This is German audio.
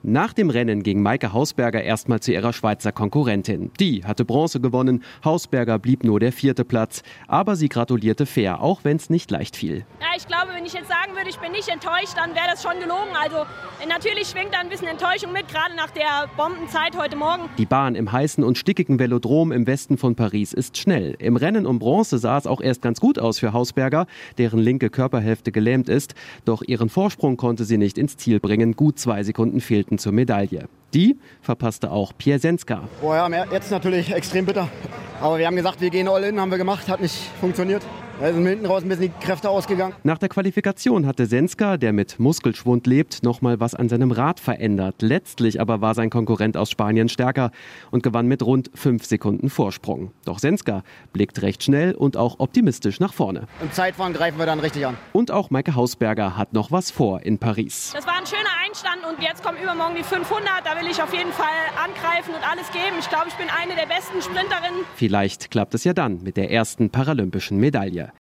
Nach dem Rennen ging Maike Hausberger erstmal zu ihrer Schweizer Konkurrentin. Die hatte Bronze gewonnen, Hausberger blieb nur der 4. Platz. Aber sie gratulierte fair, auch wenn es nicht leicht fiel. Ja, ich glaube, wenn ich jetzt sagen würde, ich bin nicht enttäuscht, dann wäre das schon gelogen. Also natürlich schwingt da ein bisschen Enttäuschung mit, gerade nach der Bombenzeit heute Morgen. Die Bahn im heißen und stickigen Velodrom im Westen von Paris ist schnell. Im Rennen um Bronze sah es auch erst ganz gut aus für Hausberger, deren linke Körperhälfte gelähmt ist. Doch ihren Vorsprung konnte sie nicht ins Ziel bringen. Gut 2 Sekunden fehlten zur Medaille. Die verpasste auch Piasenska. Ja, jetzt natürlich extrem bitter. Aber wir haben gesagt, wir gehen all in, haben wir gemacht, hat nicht funktioniert. Da sind hinten raus ein bisschen die Kräfte ausgegangen. Nach der Qualifikation hatte Senska, der mit Muskelschwund lebt, nochmal was an seinem Rad verändert. Letztlich aber war sein Konkurrent aus Spanien stärker und gewann mit rund 5 Sekunden Vorsprung. Doch Senska blickt recht schnell und auch optimistisch nach vorne. Im Zeitfahren greifen wir dann richtig an. Und auch Maike Hausberger hat noch was vor in Paris. Das war ein schöner Einstand und jetzt kommen übermorgen die 500. Da will ich auf jeden Fall angreifen und alles geben. Ich glaube, ich bin eine der besten Sprinterinnen. Vielleicht klappt es ja dann mit der ersten paralympischen Medaille.